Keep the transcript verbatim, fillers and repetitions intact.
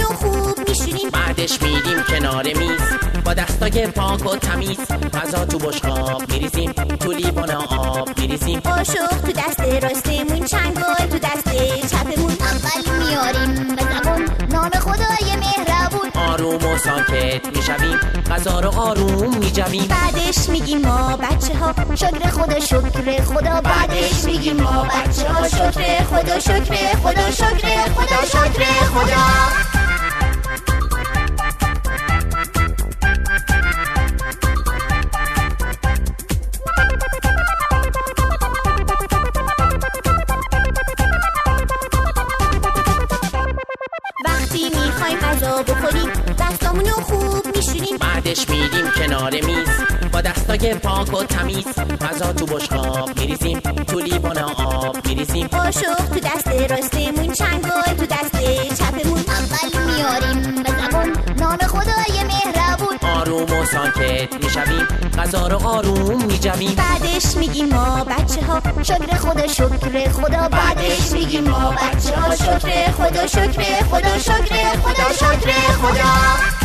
خوب میشوریم، بعدش میریم کنار میز با دستای پاک و تمیز، غذا تو بشقاب میریزیم، تو لیوان آب میریزیم، قاشق تو دست راستمون، چنگال تو دست چپمون، اول میاریم به زبون نام خدای مهربون، آروم و ساکت میشویم، غذا رو آروم میجویم، بعدش میگیم ما بچه ها شکر خدا شکر خدا، بعدش میگیم ما بچه ها شکر خدا شکر خدا شکر خدا شکر خدا. وقتی میخوایم غذا بخوریم دستامونو خوب میشوریم، بعدش میریم کنار میز با دستای پاک و تمیز، غذا تو بشقاب میریزیم، تو لیوان آب میریزیم، قاشق تو دست راستمون، چنگال تو دست چپمون، اول میاریم به زبون نام خدای مهربون، آروم و ساکت میشویم، غذا رو آروم میجویم، بعدش میگیم ما بچه ها شکر خدا شکر خدا، بعدش میگیم ما بچه ها شکر خدا شکر خدا شکر خدا شکر خدا.